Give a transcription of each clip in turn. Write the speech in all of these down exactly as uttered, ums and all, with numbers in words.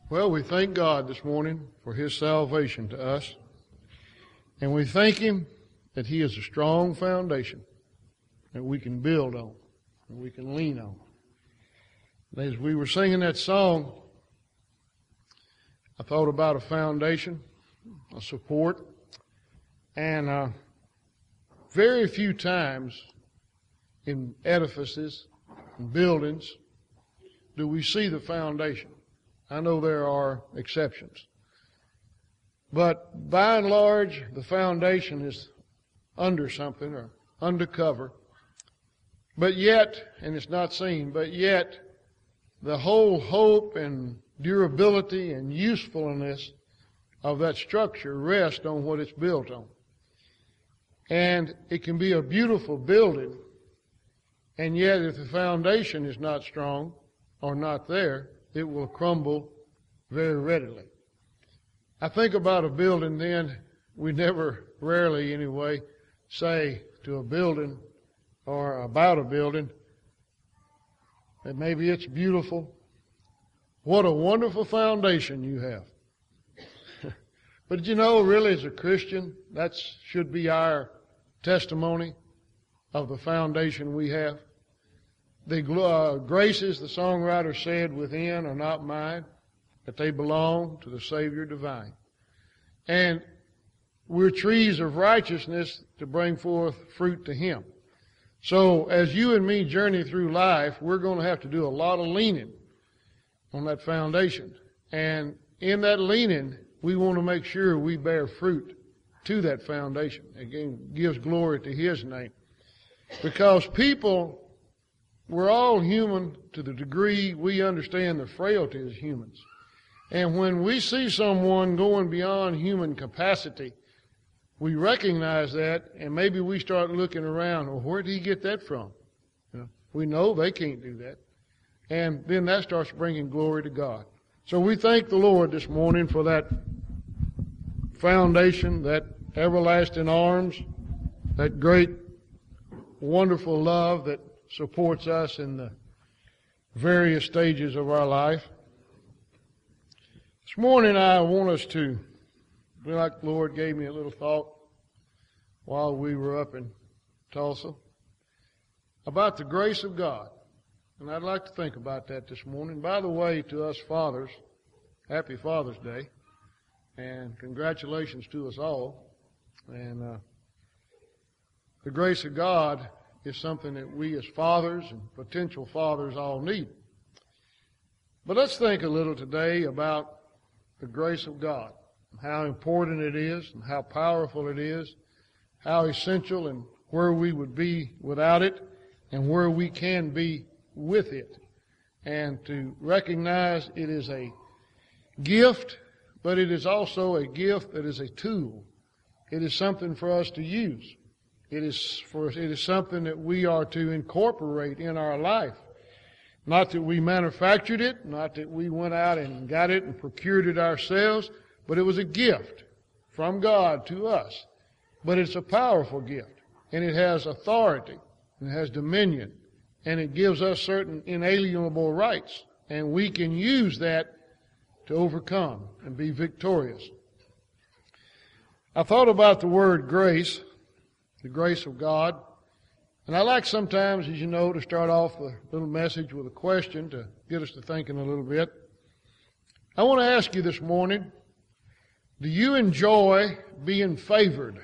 Well, we thank God this morning for His salvation to us. And we thank Him that He is a strong foundation that we can build on, and we can lean on. And as we were singing that song, I thought about a foundation, a support, and uh, very few times in edifices and buildings do we see the foundation. I know there are exceptions. But by and large, the foundation is under something or undercover. But yet, and it's not seen, but yet the whole hope and durability and usefulness of that structure rests on what it's built on. And it can be a beautiful building, and yet if the foundation is not strong or not there, it will crumble very readily. I think about a building, then we never, rarely anyway, say to a building or about a building that maybe it's beautiful. What a wonderful foundation you have. But you know, really as a Christian, that should be our testimony of the foundation we have. The uh, graces, the songwriter said, within are not mine, that they belong to the Savior divine. And we're trees of righteousness to bring forth fruit to Him. So as you and me journey through life, we're going to have to do a lot of leaning on that foundation. And in that leaning, we want to make sure we bear fruit to that foundation. Again, gives glory to His name. Because people, we're all human to the degree we understand the frailty as humans. And when we see someone going beyond human capacity, we recognize that, and maybe we start looking around, well, where did he get that from? You know, we know they can't do that. And then that starts bringing glory to God. So we thank the Lord this morning for that foundation, that everlasting arms, that great, wonderful love that supports us in the various stages of our life. This morning I want us to, feel like the Lord gave me a little thought while we were up in Tulsa about the grace of God. And I'd like to think about that this morning. By the way, to us fathers, happy Father's Day, and congratulations to us all. And uh, the grace of God is something that we as fathers and potential fathers all need. But let's think a little today about the grace of God, and how important it is, and how powerful it is, how essential, and where we would be without it, and where we can be with it. And to recognize it is a gift, but it is also a gift that is a tool. It is something for us to use. It is for it is something that we are to incorporate in our life. Not that we manufactured it, not that we went out and got it and procured it ourselves, but it was a gift from God to us. But it's a powerful gift, and it has authority, and it has dominion, and it gives us certain inalienable rights, and we can use that to overcome and be victorious. I thought about the word grace, the grace of God. And I like sometimes, as you know, to start off a little message with a question to get us to thinking a little bit. I want to ask you this morning, do you enjoy being favored,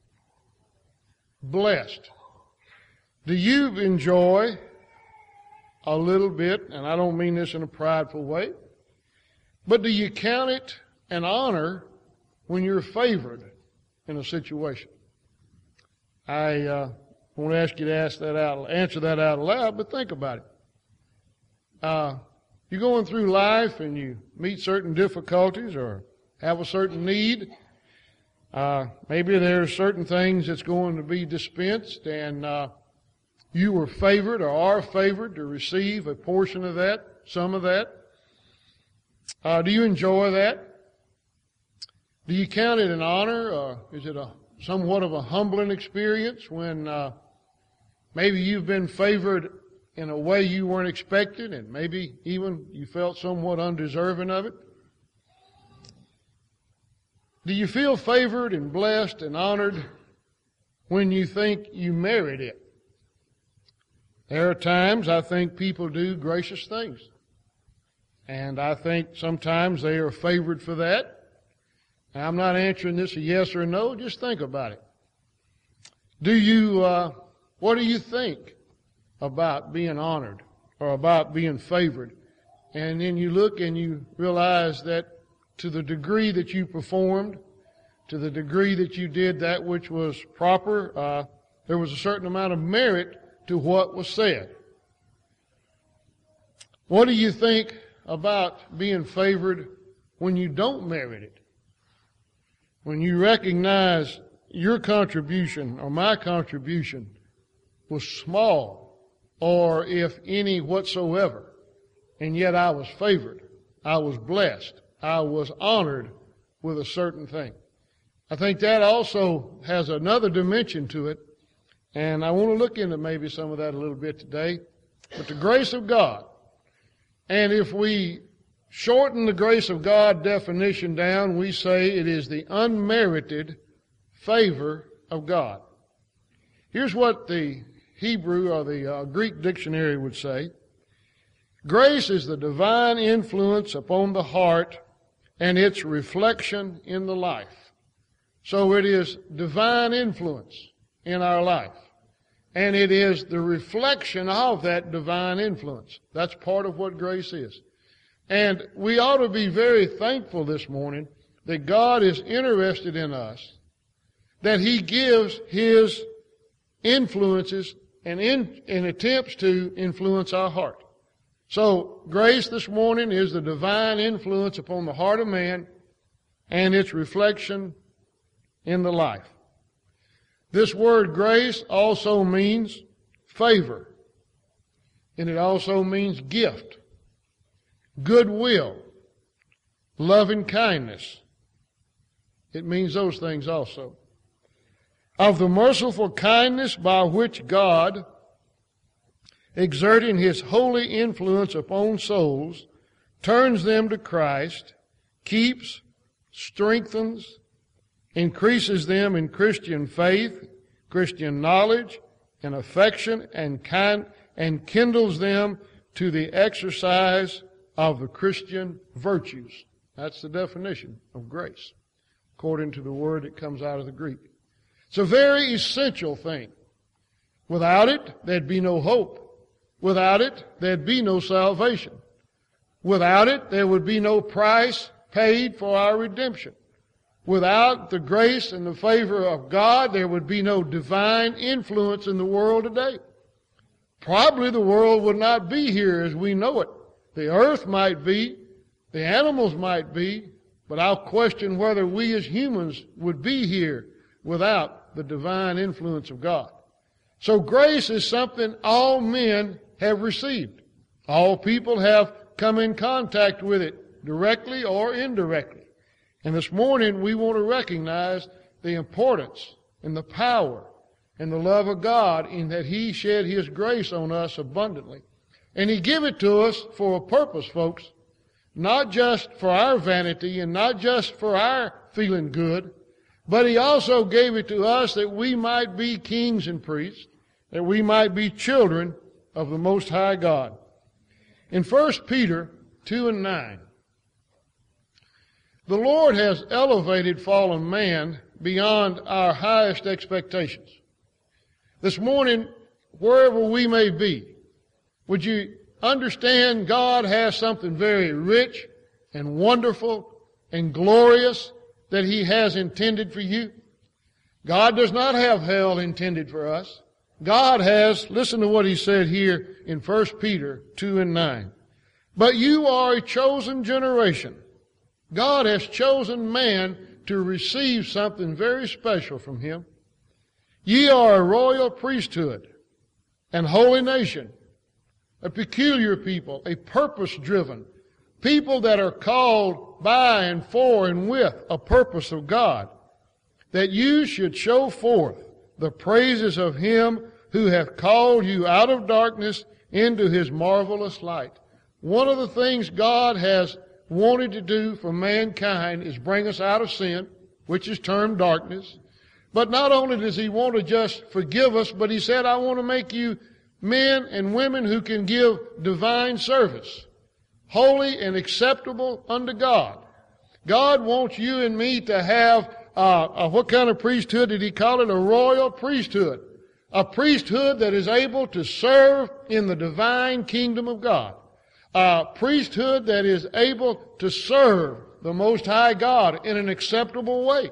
blessed? Do you enjoy a little bit, and I don't mean this in a prideful way, but do you count it an honor when you're favored in a situation? I uh, I won't ask you to ask that out, answer that out loud, but think about it. Uh, you're going through life and you meet certain difficulties or have a certain need. Uh, maybe there are certain things that's going to be dispensed, and uh, you were favored or are favored to receive a portion of that, some of that. Uh, do you enjoy that? Do you count it an honor, or is it a somewhat of a humbling experience when uh, maybe you've been favored in a way you weren't expecting, and maybe even you felt somewhat undeserving of it? Do you feel favored and blessed and honored when you think you merit it? There are times I think people do gracious things. And I think sometimes they are favored for that. Now, I'm not answering this a yes or a no. Just think about it. Do you, uh, what do you think about being honored or about being favored? And then you look and you realize that to the degree that you performed, to the degree that you did that which was proper, uh, there was a certain amount of merit to what was said. What do you think about being favored when you don't merit it? When you recognize your contribution or my contribution was small, or if any whatsoever, and yet I was favored, I was blessed, I was honored with a certain thing. I think that also has another dimension to it, and I want to look into maybe some of that a little bit today. But the grace of God, and if we shorten the grace of God definition down, we say it is the unmerited favor of God. Here's what the Hebrew or the uh, Greek dictionary would say. Grace is the divine influence upon the heart and its reflection in the life. So it is divine influence in our life. And it is the reflection of that divine influence. That's part of what grace is. And we ought to be very thankful this morning that God is interested in us, that He gives His influences and, in, and attempts to influence our heart. So grace this morning is the divine influence upon the heart of man and its reflection in the life. This word grace also means favor, and it also means gift, goodwill, loving kindness. It means those things also. Of the merciful kindness by which God, exerting His holy influence upon souls, turns them to Christ, keeps, strengthens, increases them in Christian faith, Christian knowledge, and affection, and kind, and kindles them to the exercise of the Christian virtues. That's the definition of grace, according to the word that comes out of the Greek. It's a very essential thing. Without it, there'd be no hope. Without it, there'd be no salvation. Without it, there would be no price paid for our redemption. Without the grace and the favor of God, there would be no divine influence in the world today. Probably the world would not be here as we know it. The earth might be, the animals might be, but I'll question whether we as humans would be here without the divine influence of God. So grace is something all men have received. All people have come in contact with it, directly or indirectly. And this morning we want to recognize the importance and the power and the love of God in that He shed His grace on us abundantly. And He gave it to us for a purpose, folks. Not just for our vanity and not just for our feeling good, but He also gave it to us that we might be kings and priests, that we might be children of the Most High God. In First Peter two and nine, the Lord has elevated fallen man beyond our highest expectations. This morning, wherever we may be, would you understand God has something very rich and wonderful and glorious that He has intended for you? God does not have hell intended for us. God has, listen to what He said here in First Peter two and nine. But you are a chosen generation. God has chosen man to receive something very special from Him. Ye are a royal priesthood and holy nation, a peculiar people, a purpose-driven people that are called by and for and with a purpose of God, that you should show forth the praises of Him who hath called you out of darkness into His marvelous light. One of the things God has wanted to do for mankind is bring us out of sin, which is termed darkness. But not only does he want to just forgive us, but he said, I want to make you men and women who can give divine service, holy and acceptable unto God. God wants you and me to have, uh, a, what kind of priesthood did he call it? A royal priesthood. A priesthood that is able to serve in the divine kingdom of God. A priesthood that is able to serve the Most High God in an acceptable way.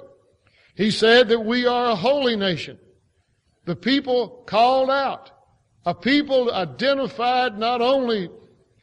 He said that we are a holy nation. The people called out. A people identified not only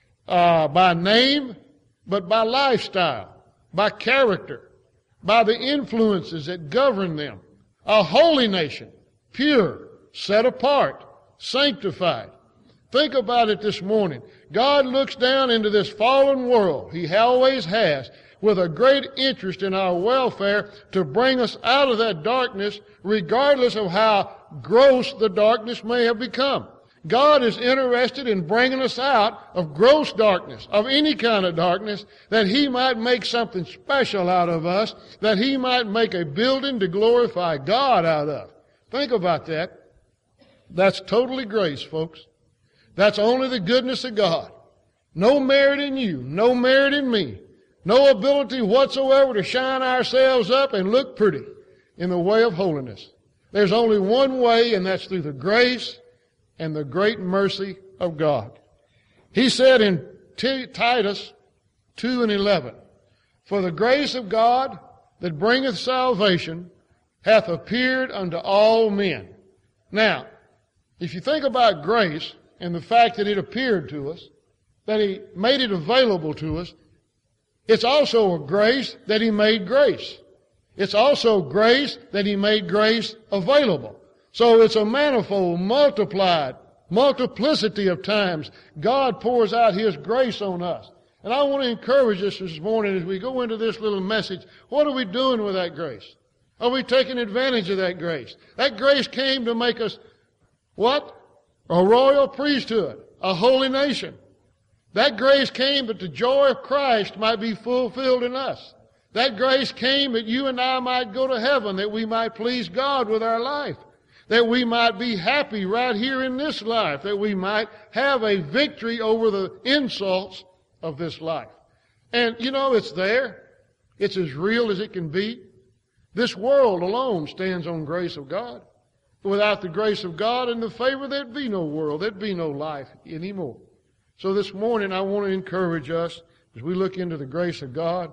uh, by name, but by lifestyle, by character, by the influences that govern them. A holy nation, pure, set apart, sanctified. Think about it this morning. God looks down into this fallen world. He always has, with a great interest in our welfare to bring us out of that darkness, regardless of how gross the darkness may have become. God is interested in bringing us out of gross darkness, of any kind of darkness, that He might make something special out of us, that He might make a building to glorify God out of. Think about that. That's totally grace, folks. That's only the goodness of God. No merit in you, no merit in me, no ability whatsoever to shine ourselves up and look pretty in the way of holiness. There's only one way, and that's through the grace and the great mercy of God. He said in T- Titus two and eleven, For the grace of God that bringeth salvation hath appeared unto all men. Now, if you think about grace and the fact that it appeared to us, that He made it available to us, it's also a grace that He made grace. It's also grace that He made grace available. So it's a manifold, multiplied, multiplicity of times God pours out His grace on us. And I want to encourage us this morning as we go into this little message, what are we doing with that grace? Are we taking advantage of that grace? That grace came to make us, what? A royal priesthood, a holy nation. That grace came that the joy of Christ might be fulfilled in us. That grace came that you and I might go to heaven, that we might please God with our life, that we might be happy right here in this life, that we might have a victory over the insults of this life. And, you know, it's there. It's as real as it can be. This world alone stands on grace of God. Without the grace of God and the favor, there'd be no world. There'd be no life anymore. So this morning I want to encourage us, as we look into the grace of God,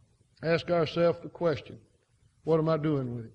ask ourselves the question, what am I doing with it?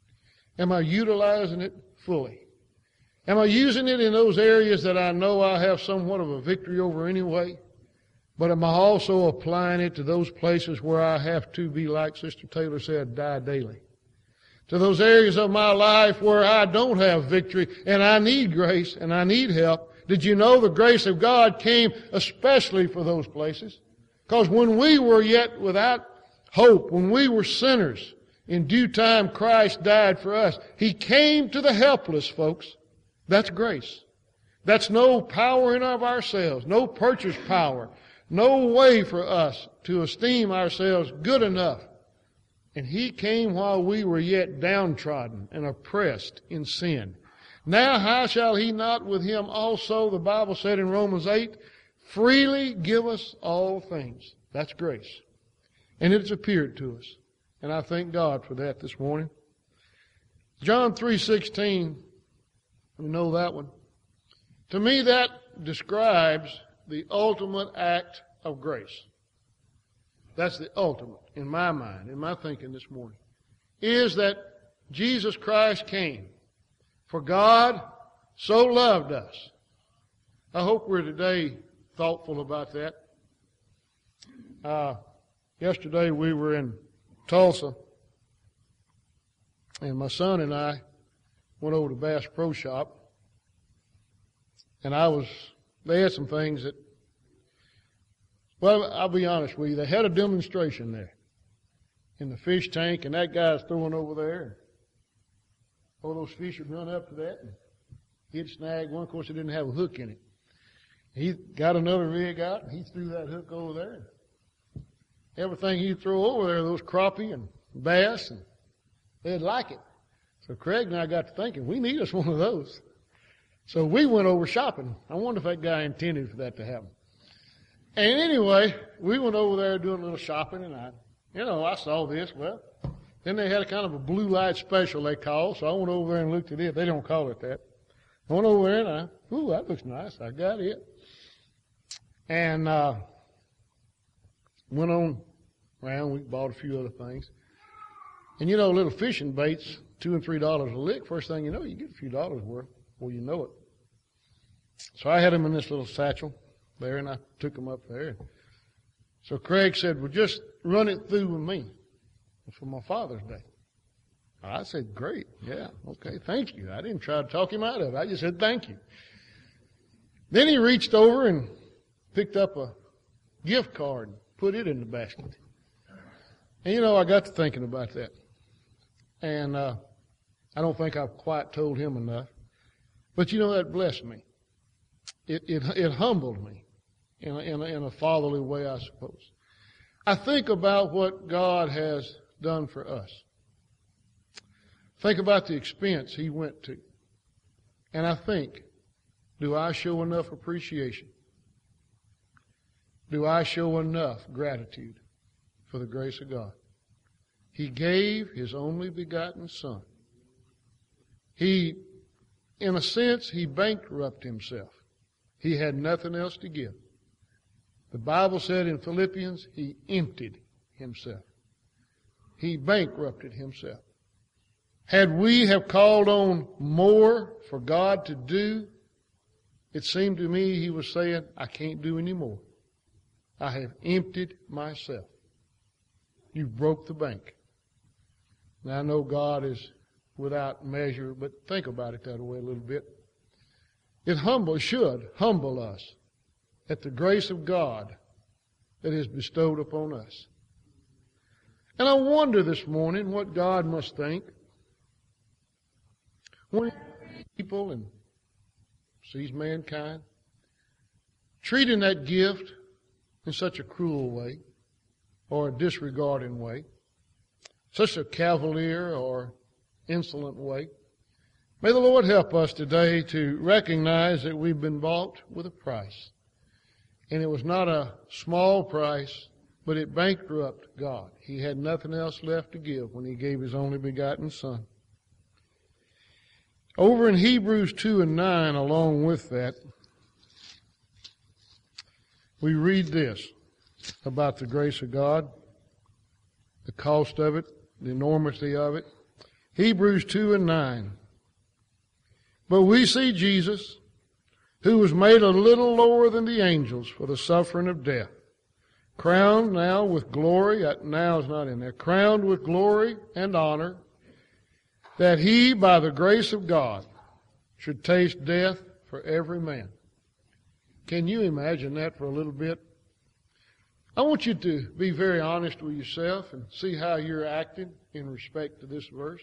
Am I utilizing it fully? Am I using it in those areas that I know I have somewhat of a victory over anyway? But am I also applying it to those places where I have to be, like Sister Taylor said, die daily? To those areas of my life where I don't have victory and I need grace and I need help. Did you know the grace of God came especially for those places? Because when we were yet without hope, when we were sinners, in due time Christ died for us. He came to the helpless, folks. That's grace. That's no power in of ourselves, no purchase power, no way for us to esteem ourselves good enough. And He came while we were yet downtrodden and oppressed in sin. Now how shall He not with Him also, the Bible said in Romans eight, freely give us all things. That's grace. And it's appeared to us. And I thank God for that this morning. John three sixteen, we know that one. To me that describes the ultimate act of grace. That's the ultimate, in my mind, in my thinking this morning, is that Jesus Christ came. For God so loved us. I hope we're today thoughtful about that. Uh, yesterday we were in Tulsa, and my son and I went over to Bass Pro Shop, and I was, they had some things that, well, I'll be honest with you, they had a demonstration there in the fish tank, and that guy's throwing over there. All those fish would run up to that, and he'd snag one. Of course, it didn't have a hook in it. He got another rig out, and he threw that hook over there. Everything he'd throw over there, those crappie and bass and They'd like it. So Craig and I got to thinking, we need us one of those. So we went over shopping. I wonder if that guy intended for that to happen. And anyway, we went over there doing a little shopping, and I, you know, I saw this. Well, then they had a kind of a blue light special they call, so I went over there and looked at it. They don't call it that. I went over there and I, ooh, that looks nice. I got it. And uh, went on around. We bought a few other things. And you know, little fishing baits, two and three dollars a lick. First thing you know, you get a few dollars worth. Well, you know it. So I had them in this little satchel there, and I took them up there. So Craig said, well, just run it through with me for my Father's Day. I said, great. Yeah, okay, thank you. I didn't try to talk him out of it. I just said, thank you. Then he reached over and picked up a gift card and put it in the basket. And, you know, I got to thinking about that. And uh, I don't think I've quite told him enough. But, you know, that blessed me. It, it, it humbled me in a, in, a, in a fatherly way, I suppose. I think about what God has done for us. Think about the expense he went to. And I think, do I show enough appreciation? Do I show enough gratitude for the grace of God? He gave his only begotten Son. He, in a sense, he bankrupted himself. He had nothing else to give. The Bible said in Philippians, he emptied himself. He bankrupted himself. Had we have called on more for God to do, it seemed to me he was saying, I can't do any more. I have emptied myself. You broke the bank. Now I know God is without measure, but think about it that way a little bit. It humble, should humble us at the grace of God that is bestowed upon us. And I wonder this morning what God must think when people and sees mankind treating that gift in such a cruel way or a disregarding way, such a cavalier or insolent way. May the Lord help us today to recognize that we've been bought with a price. And it was not a small price, but it bankrupted God. He had nothing else left to give when he gave his only begotten Son. Over in Hebrews two and nine, along with that, we read this about the grace of God, the cost of it, the enormity of it. Hebrews two and nine. But we see Jesus, who was made a little lower than the angels for the suffering of death, crowned now with glory, that now is not in there, crowned with glory and honor, that he, by the grace of God, should taste death for every man. Can you imagine that for a little bit? I want you to be very honest with yourself and see how you're acting in respect to this verse.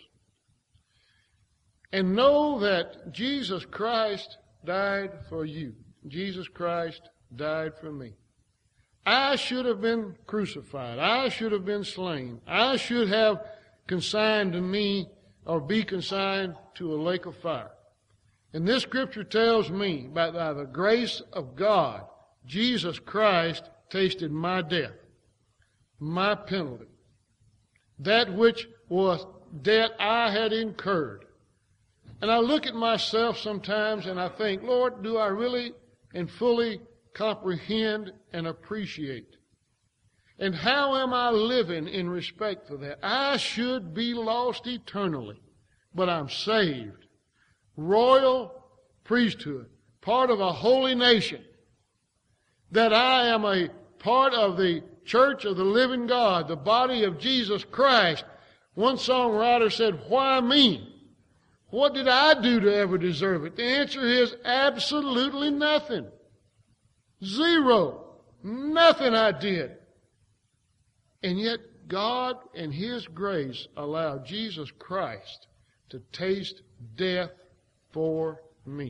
And know that Jesus Christ died for you. Jesus Christ died for me. I should have been crucified. I should have been slain. I should have consigned to me or be consigned to a lake of fire. And this scripture tells me, by the grace of God, Jesus Christ tasted my death, my penalty, that which was debt I had incurred. And I look at myself sometimes and I think, Lord, do I really and fully comprehend and appreciate? And how am I living in respect to that? I should be lost eternally, but I'm saved. Royal priesthood, part of a holy nation, that I am a part of the church of the living God, the body of Jesus Christ. One songwriter said, why me? What did I do to ever deserve it? The answer is absolutely nothing. Zero. Nothing I did. And yet God and His grace allowed Jesus Christ to taste death for me.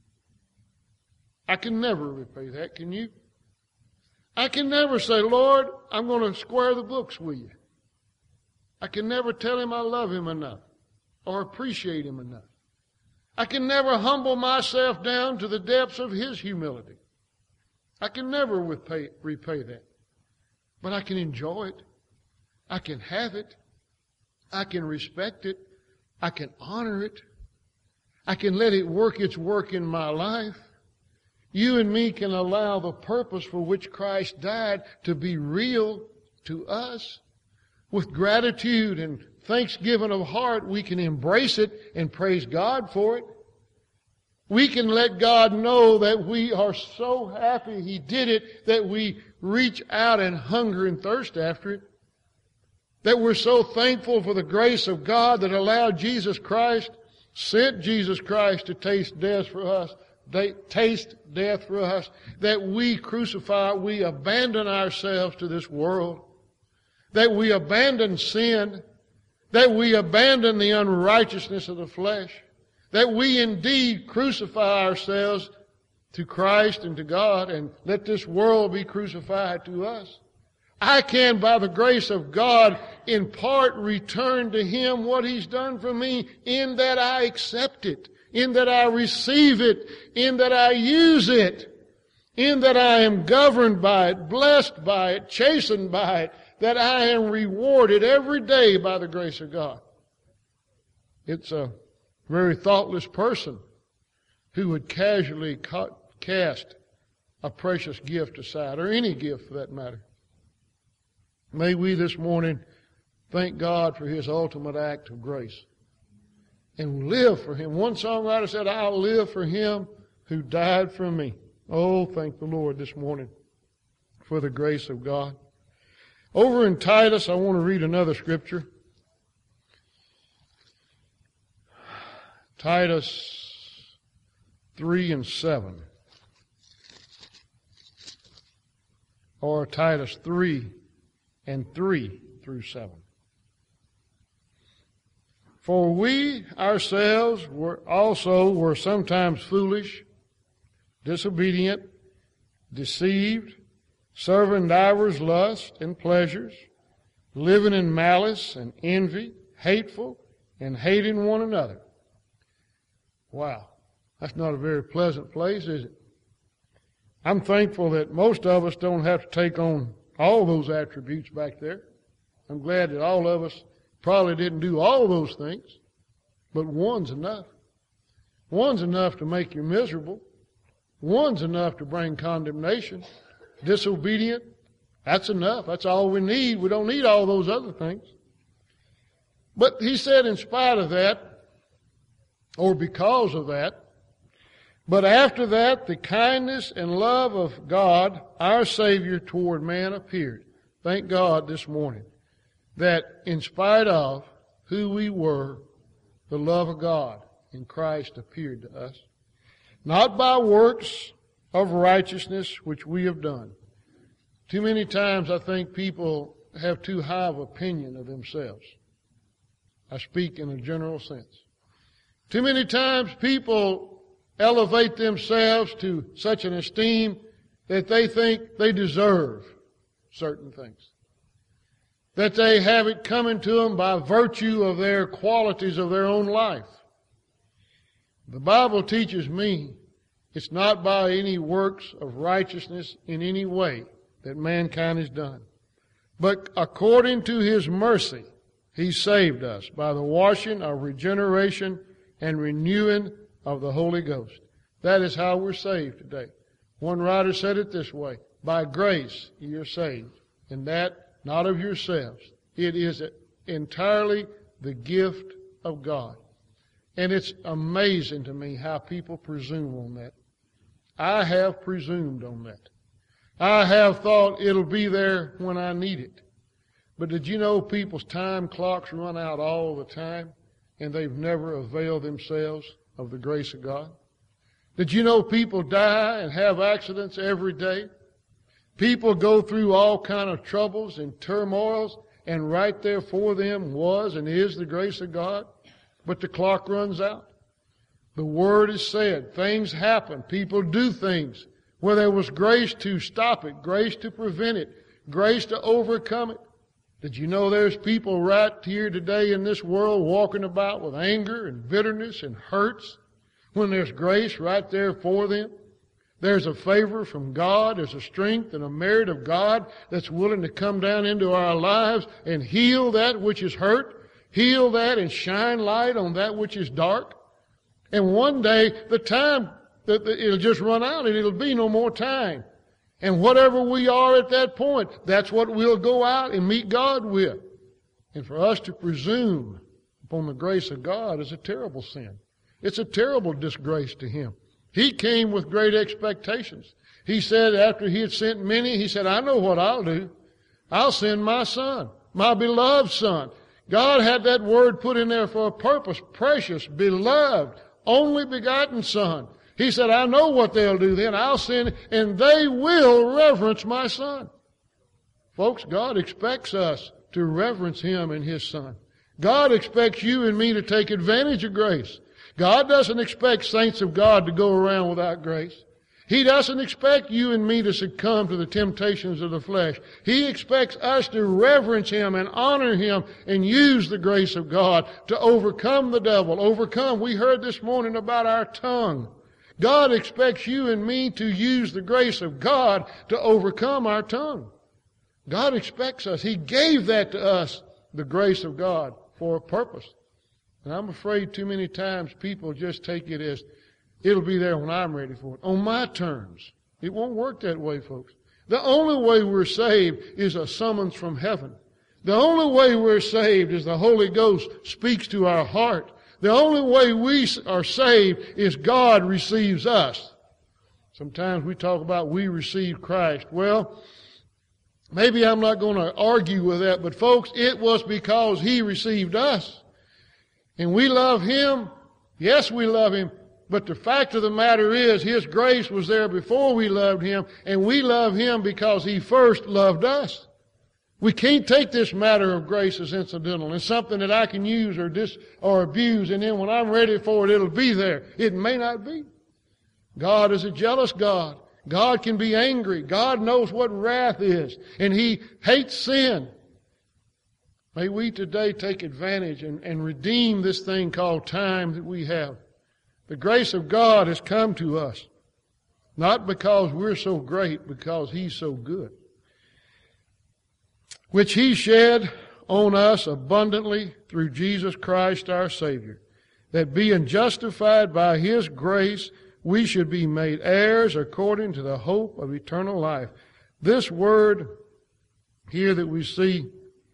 I can never repay that, can you? I can never say, Lord, I'm going to square the books with you. I can never tell him I love him enough or appreciate him enough. I can never humble myself down to the depths of his humility. I can never repay, repay that. But I can enjoy it. I can have it. I can respect it. I can honor it. I can let it work its work in my life. You and me can allow the purpose for which Christ died to be real to us. With gratitude and thanksgiving of heart, we can embrace it and praise God for it. We can let God know that we are so happy He did it, that we reach out and hunger and thirst after it. That we're so thankful for the grace of God that allowed Jesus Christ, sent Jesus Christ to taste death for us, taste death for us, that we crucify, we abandon ourselves to this world, that we abandon sin, that we abandon the unrighteousness of the flesh, that we indeed crucify ourselves to Christ and to God and let this world be crucified to us. I can, by the grace of God, in part return to Him what He's done for me, in that I accept it, in that I receive it, in that I use it, in that I am governed by it, blessed by it, chastened by it, that I am rewarded every day by the grace of God. It's a very thoughtless person who would casually ca- cast a precious gift aside, or any gift for that matter. May we this morning thank God for His ultimate act of grace and live for Him. One songwriter said, I'll live for Him who died for me. Oh, thank the Lord this morning for the grace of God. Over in Titus, I want to read another scripture. Titus three and seven. Or Titus three and three through seven. For we ourselves were also were sometimes foolish, disobedient, deceived, serving divers lusts and pleasures, living in malice and envy, hateful, and hating one another. Wow, that's not a very pleasant place, is it? I'm thankful that most of us don't have to take on all those attributes back there. I'm glad that all of us probably didn't do all those things, but one's enough. One's enough to make you miserable. One's enough to bring condemnation. Disobedient, that's enough. That's all we need. We don't need all those other things. But he said in spite of that, or because of that, but after that the kindness and love of God, our Savior, toward man appeared. Thank God this morning that in spite of who we were, the love of God in Christ appeared to us. Not by works of righteousness which we have done. Too many times I think people have too high of opinion of themselves. I speak in a general sense. Too many times people elevate themselves to such an esteem that they think they deserve certain things. That they have it coming to them by virtue of their qualities of their own life. The Bible teaches me it's not by any works of righteousness in any way that mankind has done. But according to His mercy, He saved us by the washing of regeneration and renewing of the Holy Ghost. That is how we're saved today. One writer said it this way, by grace ye are saved, and that not of yourselves. It is entirely the gift of God. And it's amazing to me how people presume on that. I have presumed on that. I have thought it'll be there when I need it. But did you know people's time clocks run out all the time, and they've never availed themselves of the grace of God? Did you know people die and have accidents every day? People go through all kind of troubles and turmoils, and right there for them was and is the grace of God. But the clock runs out. The Word is said. Things happen. People do things where there was grace to stop it, grace to prevent it, grace to overcome it. Did you know there's people right here today in this world walking about with anger and bitterness and hurts when there's grace right there for them? There's a favor from God. There's a strength and a merit of God that's willing to come down into our lives and heal that which is hurt, heal that and shine light on that which is dark. And one day, the time, that it'll just run out and it'll be no more time. And whatever we are at that point, that's what we'll go out and meet God with. And for us to presume upon the grace of God is a terrible sin. It's a terrible disgrace to Him. He came with great expectations. He said after He had sent many, He said, I know what I'll do. I'll send my Son, my beloved Son. God had that word put in there for a purpose. Precious, beloved, only begotten Son. He said, I know what they'll do then. I'll send, and they will reverence my Son. Folks, God expects us to reverence Him and His Son. God expects you and me to take advantage of grace. God doesn't expect saints of God to go around without grace. He doesn't expect you and me to succumb to the temptations of the flesh. He expects us to reverence Him and honor Him and use the grace of God to overcome the devil. Overcome. We heard this morning about our tongue. God expects you and me to use the grace of God to overcome our tongue. God expects us. He gave that to us, the grace of God, for a purpose. And I'm afraid too many times people just take it as, it'll be there when I'm ready for it. On my terms. It won't work that way, folks. The only way we're saved is a summons from heaven. The only way we're saved is the Holy Ghost speaks to our heart. The only way we are saved is God receives us. Sometimes we talk about we receive Christ. Well, maybe I'm not going to argue with that, but folks, it was because He received us. And we love Him. Yes, we love Him. But the fact of the matter is, His grace was there before we loved Him, and we love Him because He first loved us. We can't take this matter of grace as incidental and something that I can use or dis or abuse, and then when I'm ready for it, it'll be there. It may not be. God is a jealous God. God can be angry. God knows what wrath is, and He hates sin. May we today take advantage and, and redeem this thing called time that we have. The grace of God has come to us, not because we're so great, because He's so good, which He shed on us abundantly through Jesus Christ our Savior, that being justified by His grace, we should be made heirs according to the hope of eternal life. This word here that we see,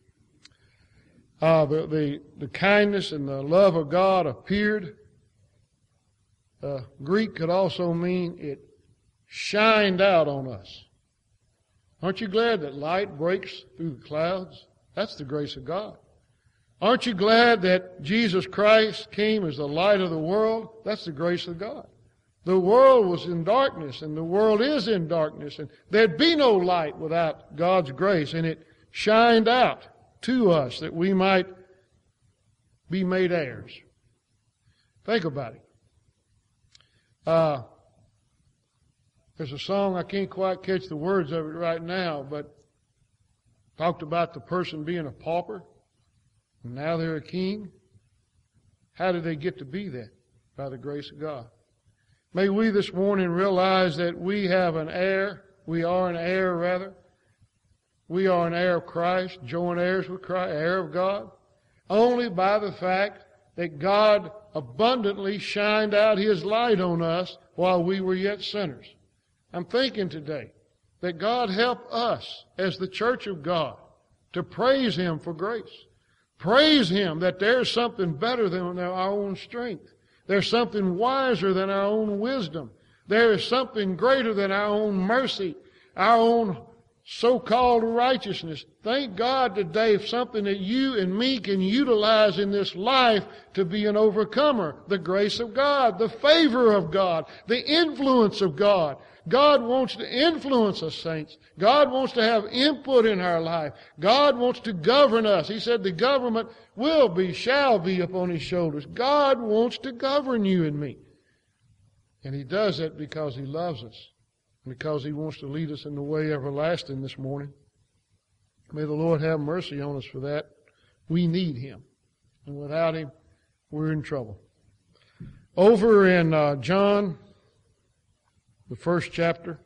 uh, the, the, the kindness and the love of God appeared, uh, Greek could also mean it shined out on us. Aren't you glad that light breaks through the clouds? That's the grace of God. Aren't you glad that Jesus Christ came as the light of the world? That's the grace of God. The world was in darkness, and the world is in darkness, and there'd be no light without God's grace, and it shined out to us that we might be made heirs. Think about it. Uh, there's a song, I can't quite catch the words of it right now, but talked about the person being a pauper, and now they're a king. How did they get to be that? By the grace of God. May we this morning realize that we have an heir, we are an heir rather. We are an heir of Christ, joint heirs with Christ, heir of God, only by the fact that God abundantly shined out His light on us while we were yet sinners. I'm thinking today that God help us as the church of God to praise Him for grace. Praise Him that there's something better than our own strength. There's something wiser than our own wisdom. There is something greater than our own mercy, our own so-called righteousness. Thank God today for something that you and me can utilize in this life to be an overcomer. The grace of God, the favor of God, the influence of God. God wants to influence us, saints. God wants to have input in our life. God wants to govern us. He said the government will be, shall be upon His shoulders. God wants to govern you and me. And He does that because He loves us. Because He wants to lead us in the way everlasting this morning. May the Lord have mercy on us for that. We need Him. And without Him, we're in trouble. Over in uh, John, the first chapter,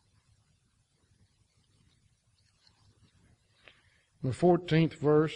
the fourteenth verse.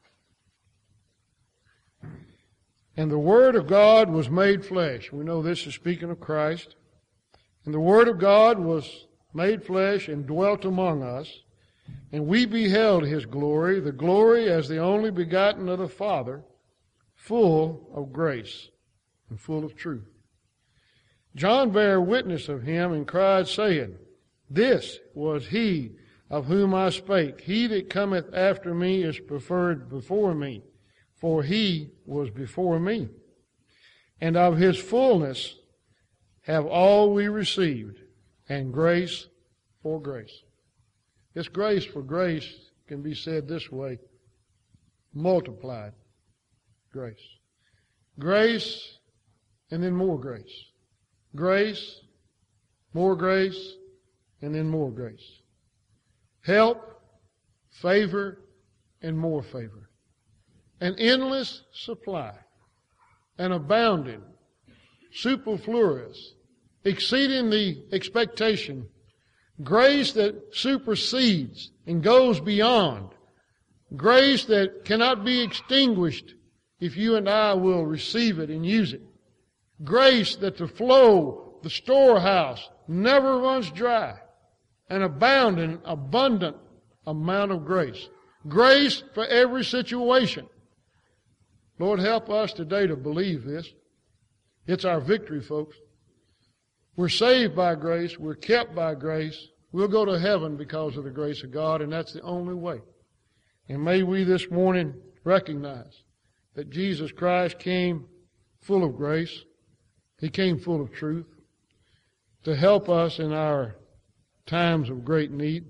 And the Word of God was made flesh. We know this is speaking of Christ. And the Word of God was made flesh and dwelt among us. And we beheld His glory, the glory as the only begotten of the Father, full of grace and full of truth. John bare witness of Him and cried, saying, This was He of whom I spake. He that cometh after me is preferred before me, for He was before me. And of His fullness have all we received, and grace for grace. This grace for grace can be said this way: multiplied grace. Grace, and then more grace. Grace, more grace, and then more grace. Help, favor, and more favor. An endless supply, an abounding, superfluous, exceeding the expectation, grace that supersedes and goes beyond, grace that cannot be extinguished if you and I will receive it and use it. Grace that the flow, the storehouse, never runs dry. An abounding, abundant amount of grace. Grace for every situation. Lord, help us today to believe this. It's our victory, folks. We're saved by grace. We're kept by grace. We'll go to heaven because of the grace of God, and that's the only way. And may we this morning recognize that Jesus Christ came full of grace. He came full of truth to help us in our times of great need.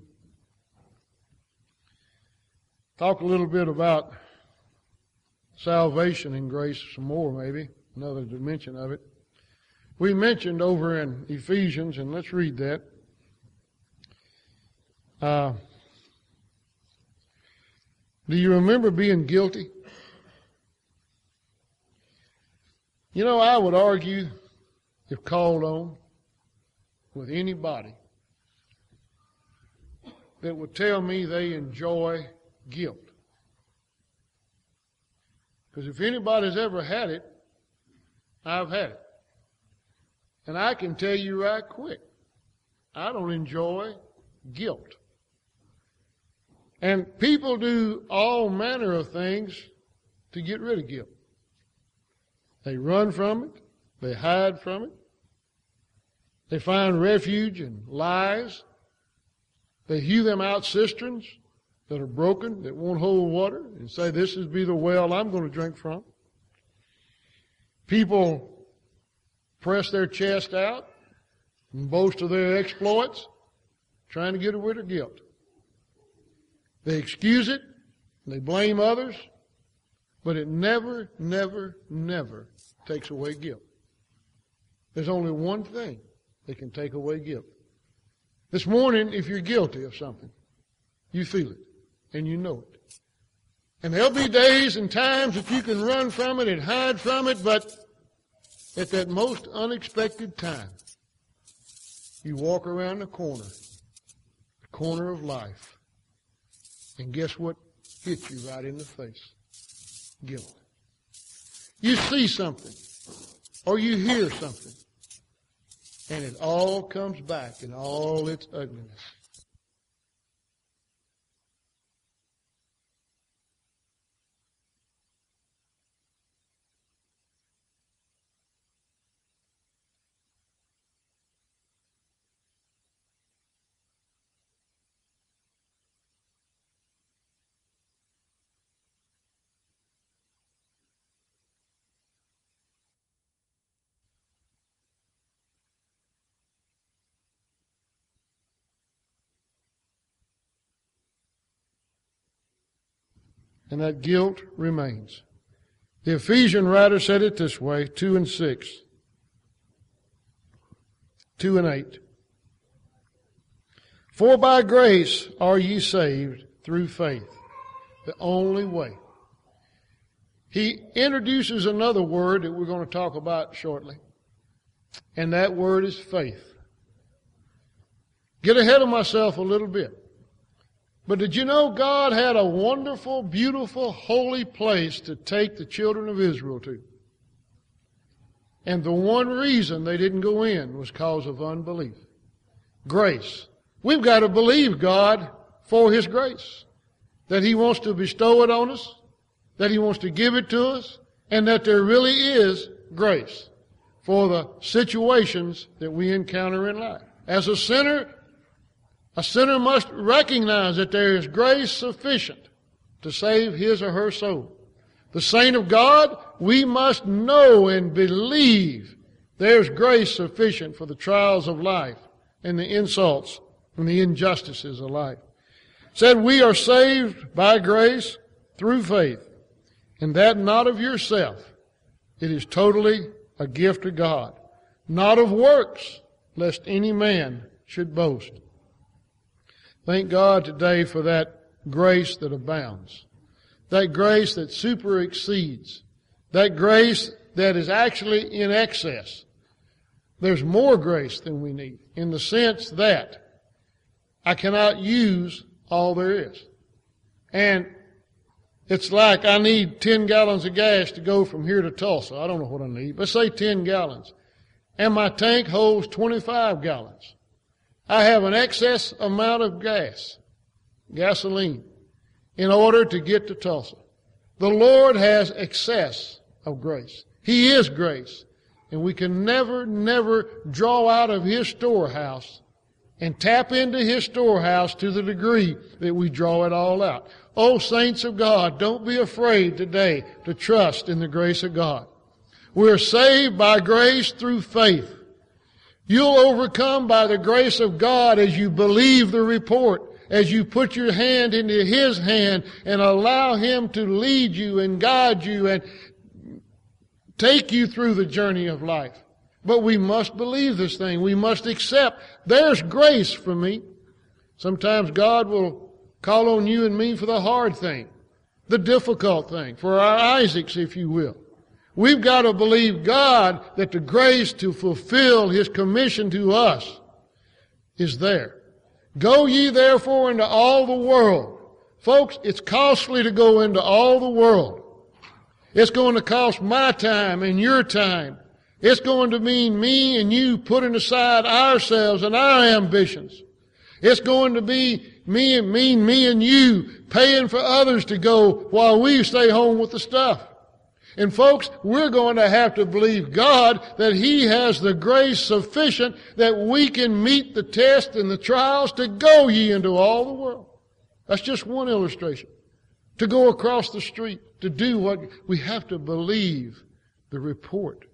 Talk a little bit about salvation and grace some more, maybe, another dimension of it. We mentioned over in Ephesians, and let's read that. Uh, do you remember being guilty? You know, I would argue, if called on, with anybody that would tell me they enjoy guilt. Because if anybody's ever had it, I've had it. And I can tell you right quick, I don't enjoy guilt. And people do all manner of things to get rid of guilt. They run from it. They hide from it. They find refuge in lies. They hew them out cisterns that are broken, that won't hold water, and say, this is be the well I'm going to drink from. People press their chest out and boast of their exploits, trying to get rid of guilt. They excuse it, they blame others, but it never, never, never takes away guilt. There's only one thing that can take away guilt. This morning, if you're guilty of something, you feel it, and you know it. And there'll be days and times that you can run from it and hide from it, but at that most unexpected time, you walk around the corner, the corner of life, and guess what hits you right in the face? Guilt. You see something, or you hear something, and it all comes back in all its ugliness. And that guilt remains. The Ephesian writer said it this way, two and six. Two and eight. For by grace are ye saved through faith. The only way. He introduces another word that we're going to talk about shortly. And that word is faith. Get ahead of myself a little bit. But did you know God had a wonderful, beautiful, holy place to take the children of Israel to? And the one reason they didn't go in was because of unbelief. Grace. We've got to believe God for His grace. That He wants to bestow it on us, that He wants to give it to us, and that there really is grace for the situations that we encounter in life. As a sinner, a sinner must recognize that there is grace sufficient to save his or her soul. The saint of God, we must know and believe there's grace sufficient for the trials of life and the insults and the injustices of life. It said we are saved by grace through faith, and that not of yourself. It is totally a gift of God, not of works, lest any man should boast. Thank God today for that grace that abounds, that grace that super exceeds, that grace that is actually in excess. There's more grace than we need, in the sense that I cannot use all there is. And it's like I need ten gallons of gas to go from here to Tulsa. I don't know what I need, but say ten gallons. And my tank holds twenty-five gallons. I have an excess amount of gas, gasoline, in order to get to Tulsa. The Lord has excess of grace. He is grace. And we can never, never draw out of His storehouse and tap into His storehouse to the degree that we draw it all out. Oh, saints of God, don't be afraid today to trust in the grace of God. We're saved by grace through faith. You'll overcome by the grace of God as you believe the report, as you put your hand into His hand and allow Him to lead you and guide you and take you through the journey of life. But we must believe this thing. We must accept there's grace for me. Sometimes God will call on you and me for the hard thing, the difficult thing, for our Isaacs, if you will. We've got to believe God that the grace to fulfill His commission to us is there. Go ye therefore into all the world. Folks, it's costly to go into all the world. It's going to cost my time and your time. It's going to mean me and you putting aside ourselves and our ambitions. It's going to be me and mean me and you paying for others to go while we stay home with the stuff. And folks, we're going to have to believe God that He has the grace sufficient that we can meet the test and the trials to go ye into all the world. That's just one illustration. To go across the street, to do what we have to believe the report.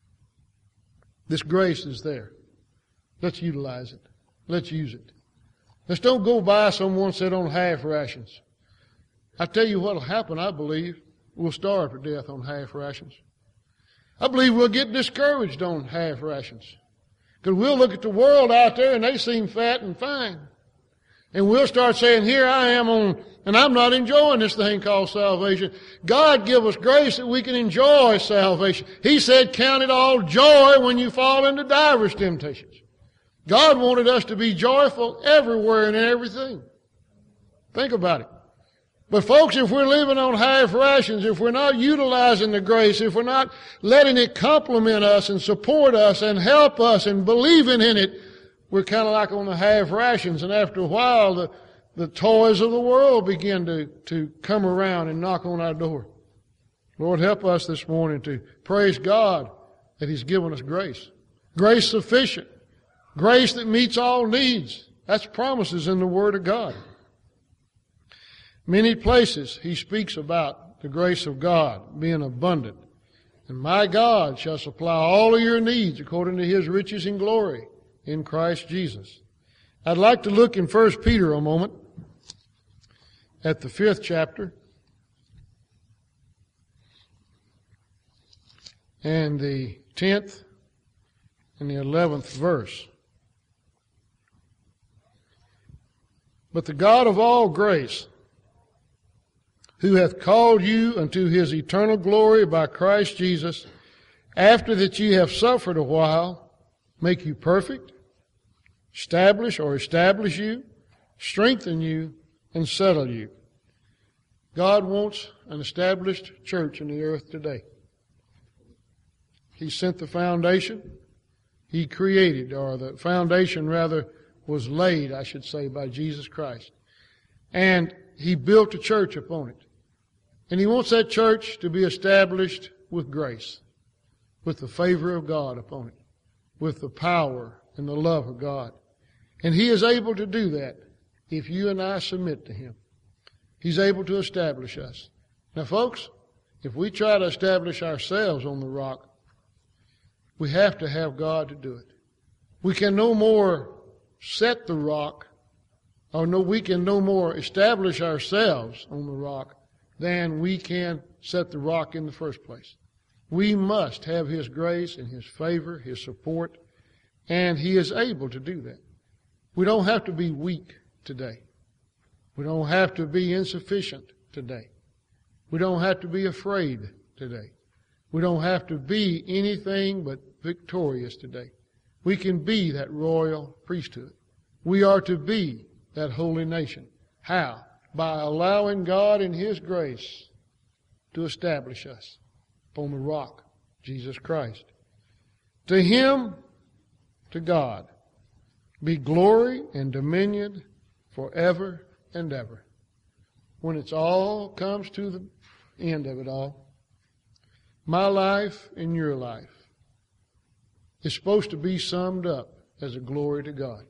This grace is there. Let's utilize it. Let's use it. Let's don't go by someone said on half rations. I tell you what'll happen, I believe. We'll starve to death on half rations. I believe we'll get discouraged on half rations. Because we'll look at the world out there and they seem fat and fine. And we'll start saying, here I am on, and I'm not enjoying this thing called salvation. God give us grace that we can enjoy salvation. He said, count it all joy when you fall into divers temptations. God wanted us to be joyful everywhere and in everything. Think about it. But folks, if we're living on half rations, if we're not utilizing the grace, if we're not letting it complement us and support us and help us and believing in it, we're kind of like on the half rations. And after a while, the, the toys of the world begin to, to come around and knock on our door. Lord, help us this morning to praise God that He's given us grace. Grace sufficient. Grace that meets all needs. That's promises in the Word of God. Many places He speaks about the grace of God being abundant. And my God shall supply all of your needs according to His riches and glory in Christ Jesus. I'd like to look in First Peter a moment at the fifth chapter and the tenth and the eleventh verse. But the God of all grace, who hath called you unto his eternal glory by Christ Jesus, after that ye have suffered a while, make you perfect, establish or establish you, strengthen you, and settle you. God wants an established church in the earth today. He sent the foundation. He created, or the foundation rather was laid, I should say, by Jesus Christ. And He built a church upon it. And He wants that church to be established with grace, with the favor of God upon it, with the power and the love of God. And He is able to do that if you and I submit to Him. He's able to establish us. Now, folks, if we try to establish ourselves on the rock, we have to have God to do it. We can no more set the rock, or no, we can no more establish ourselves on the rock than we can set the rock in the first place. We must have His grace and His favor, His support, and He is able to do that. We don't have to be weak today. We don't have to be insufficient today. We don't have to be afraid today. We don't have to be anything but victorious today. We can be that royal priesthood. We are to be that holy nation. How? By allowing God in His grace to establish us upon the rock, Jesus Christ. To Him, to God, be glory and dominion forever and ever. When it's all comes to the end of it all, my life and your life is supposed to be summed up as a glory to God.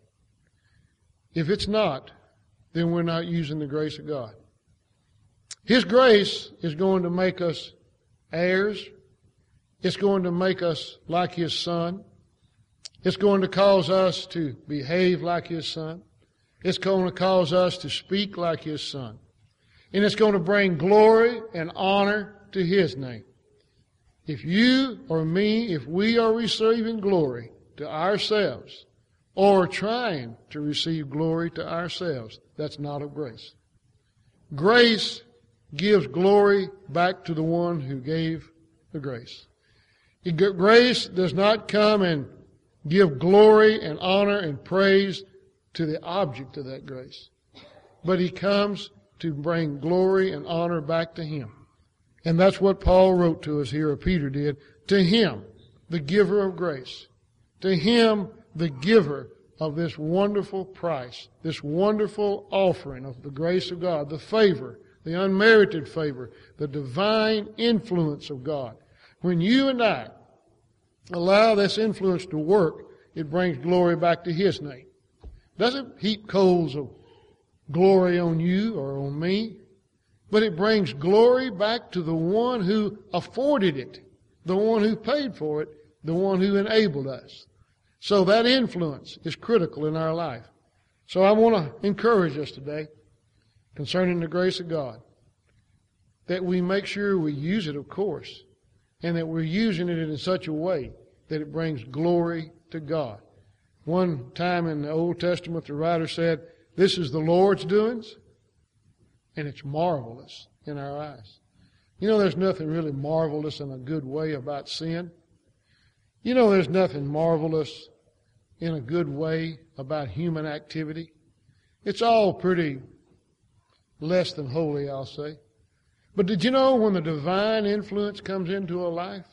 If it's not, then we're not using the grace of God. His grace is going to make us heirs. It's going to make us like His Son. It's going to cause us to behave like His Son. It's going to cause us to speak like His Son. And it's going to bring glory and honor to His name. If you or me, if we are receiving glory to ourselves or trying to receive glory to ourselves, that's not of grace. Grace gives glory back to the one who gave the grace. Grace does not come and give glory and honor and praise to the object of that grace, but He comes to bring glory and honor back to Him. And that's what Paul wrote to us here, or Peter did. To Him, the giver of grace. To Him, the giver of this wonderful price, this wonderful offering of the grace of God, the favor, the unmerited favor, the divine influence of God. When you and I allow this influence to work, it brings glory back to His name. Doesn't heap coals of glory on you or on me, but it brings glory back to the one who afforded it, the one who paid for it, the one who enabled us. So that influence is critical in our life. So I want to encourage us today concerning the grace of God, that we make sure we use it, of course, and that we're using it in such a way that it brings glory to God. One time in the Old Testament, the writer said, "This is the Lord's doings, and it's marvelous in our eyes." You know, there's nothing really marvelous in a good way about sin. You know, there's nothing marvelous in a good way about human activity. It's all pretty less than holy, I'll say. But did you know when the divine influence comes into a life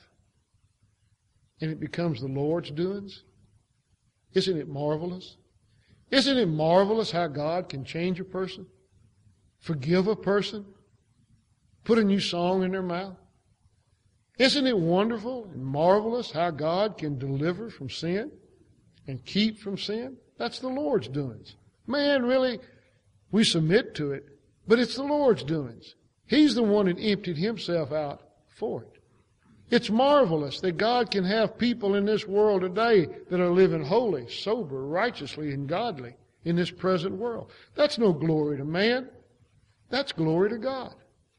and it becomes the Lord's doings? Isn't it marvelous? Isn't it marvelous how God can change a person, forgive a person, put a new song in their mouth? Isn't it wonderful and marvelous how God can deliver from sin and keep from sin? That's the Lord's doings. Man, really, we submit to it, but it's the Lord's doings. He's the one that emptied Himself out for it. It's marvelous that God can have people in this world today that are living holy, sober, righteously, and godly in this present world. That's no glory to man. That's glory to God.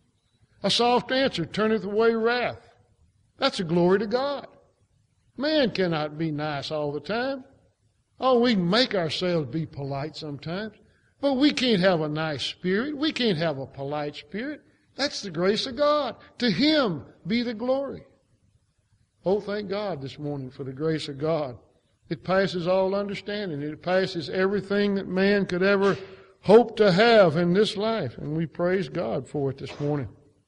A soft answer turneth away wrath. That's a glory to God. Man cannot be nice all the time. Oh, we can make ourselves be polite sometimes, but we can't have a nice spirit. We can't have a polite spirit. That's the grace of God. To Him be the glory. Oh, thank God this morning for the grace of God. It passes all understanding. It passes everything that man could ever hope to have in this life. And we praise God for it this morning.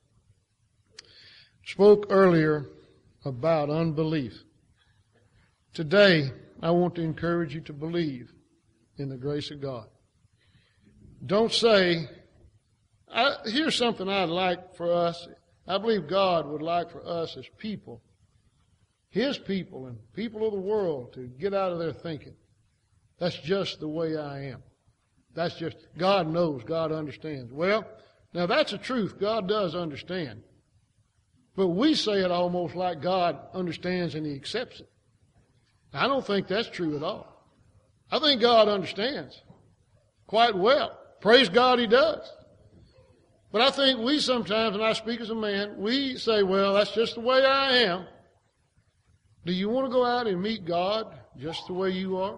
Spoke earlier about unbelief. Today, I want to encourage you to believe in the grace of God. Don't say, I, here's something I'd like for us. I believe God would like for us as people, His people and people of the world, to get out of their thinking, that's just the way I am. That's just, God knows, God understands. Well, now that's the truth. God does understand. But we say it almost like God understands and He accepts it. I don't think that's true at all. I think God understands quite well. Praise God, He does. But I think we sometimes, and I speak as a man, we say, well, that's just the way I am. Do you want to go out and meet God just the way you are?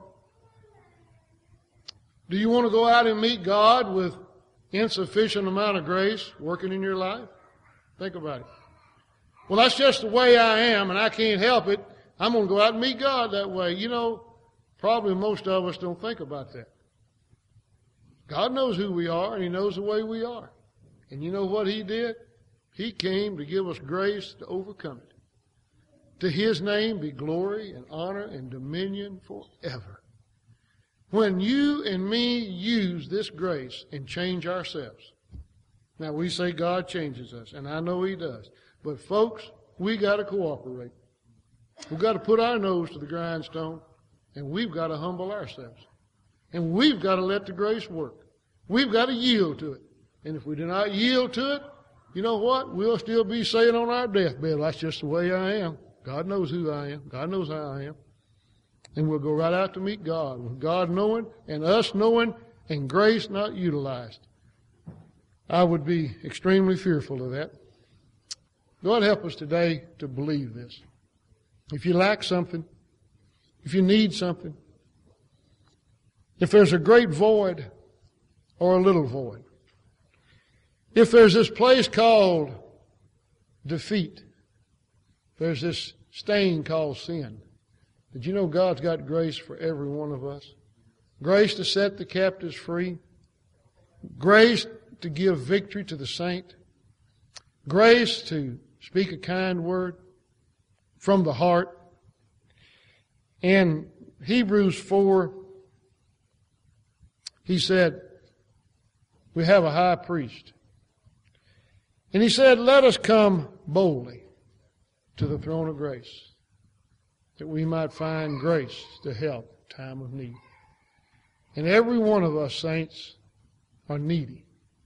Do you want to go out and meet God with insufficient amount of grace working in your life? Think about it. Well, that's just the way I am, and I can't help it. I'm going to go out and meet God that way. You know, probably most of us don't think about that. God knows who we are, and He knows the way we are. And you know what He did? He came to give us grace to overcome it. To His name be glory and honor and dominion forever. When you and me use this grace and change ourselves. Now we say God changes us, and I know He does. But folks, we got to cooperate. We've got to put our nose to the grindstone, and we've got to humble ourselves. And we've got to let the grace work. We've got to yield to it. And if we do not yield to it, you know what? We'll still be saying on our deathbed, that's just the way I am. God knows who I am. God knows how I am. And we'll go right out to meet God, with God knowing and us knowing and grace not utilized. I would be extremely fearful of that. God help us today to believe this. If you lack something, if you need something, if there's a great void or a little void, if there's this place called defeat, there's this stain called sin, did you know God's got grace for every one of us? Grace to set the captives free. Grace to give victory to the saint. Grace to speak a kind word from the heart. In Hebrews four, he said, we have a high priest. And he said, let us come boldly to the throne of grace, that we might find grace to help in time of need. And every one of us, saints, are needy.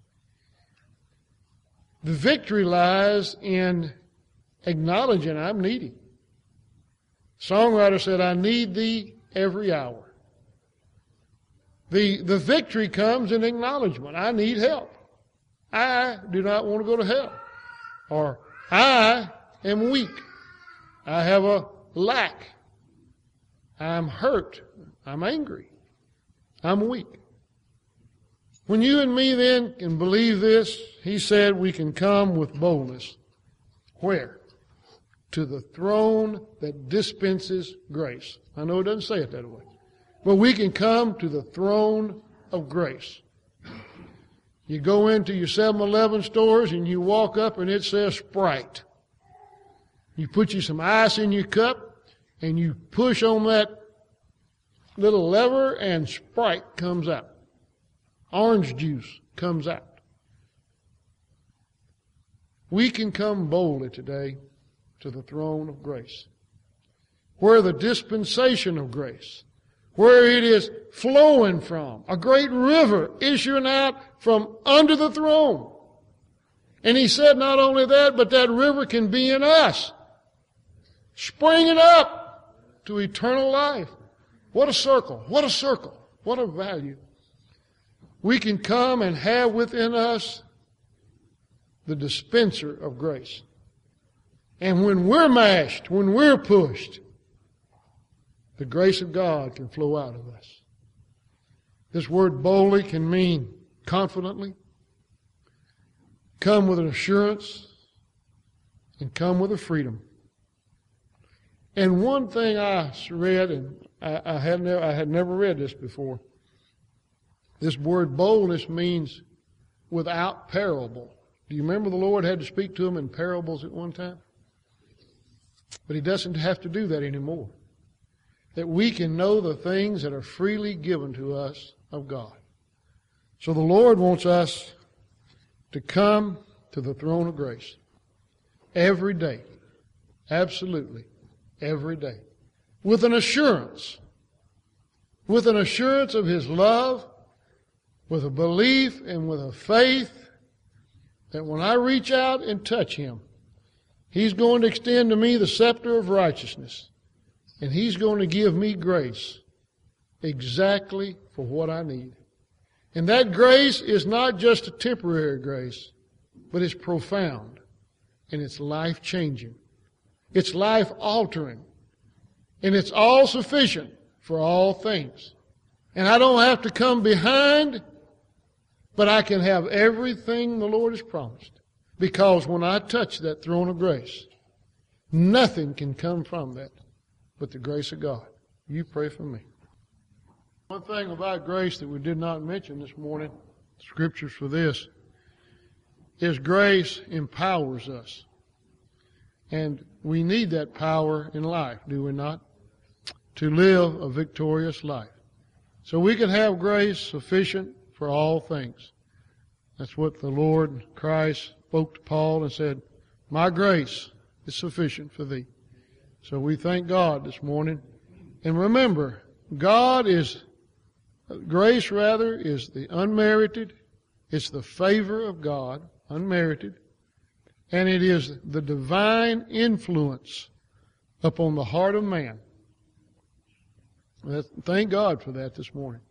The victory lies in acknowledging I'm needy. The songwriter said, I need Thee every hour. The, the victory comes in acknowledgement. I need help. I do not want to go to hell. Or I am weak. I have a lack. I'm hurt. I'm angry. I'm weak. When you and me then can believe this, he said we can come with boldness. Where? To the throne that dispenses grace. I know it doesn't say it that way. But we can come to the throne of grace. You go into your seven eleven stores and you walk up and it says Sprite. You put you some ice in your cup and you push on that little lever and Sprite comes out. Orange juice comes out. We can come boldly today to the throne of grace, where the dispensation of grace, where it is flowing from, a great river issuing out from under the throne. And he said not only that, but that river can be in us, springing up to eternal life. What a circle, what a circle, what a value. We can come and have within us the dispenser of grace. And when we're mashed, when we're pushed, the grace of God can flow out of us. This word boldly can mean confidently, come with an assurance and come with a freedom. And one thing I read, and I, I, had never, I had never read this before, this word boldness means without parable. Do you remember the Lord had to speak to him in parables at one time? But he doesn't have to do that anymore. That we can know the things that are freely given to us of God. So the Lord wants us to come to the throne of grace every day. Absolutely. Every day. With an assurance. With an assurance of His love, with a belief and with a faith that when I reach out and touch Him, He's going to extend to me the scepter of righteousness. And He's going to give me grace exactly for what I need. And that grace is not just a temporary grace, but it's profound. And it's life-changing. It's life-altering. And it's all sufficient for all things. And I don't have to come behind, but I can have everything the Lord has promised. Because when I touch that throne of grace, nothing can come from that but the grace of God. You pray for me. One thing about grace that we did not mention this morning, scriptures for this, is grace empowers us. And we need that power in life, do we not? To live a victorious life. So we can have grace sufficient for all things. That's what the Lord Christ spoke to Paul and said, my grace is sufficient for thee. So we thank God this morning. And remember, God is, grace rather, is the unmerited, it's the favor of God, unmerited, and it is the divine influence upon the heart of man. Thank God for that this morning.